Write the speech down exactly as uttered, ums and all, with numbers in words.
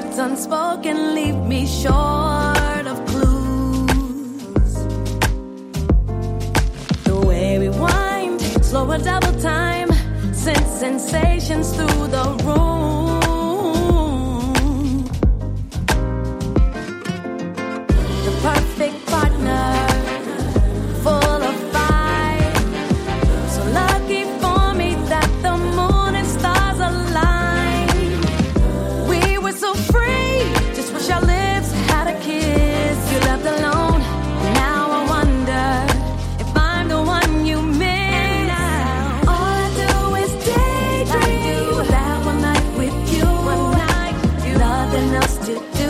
words unspoken leave me short of clues. The way we wind, slower double time, send sensations through the room. The perfect partner, full of fight. So lucky for me that the moon and stars align. We were so free, just wish our lips had a kiss. You left alone, and now I wonder if I'm the one you miss. All I do is daydream. That one night with you, nothing else to do.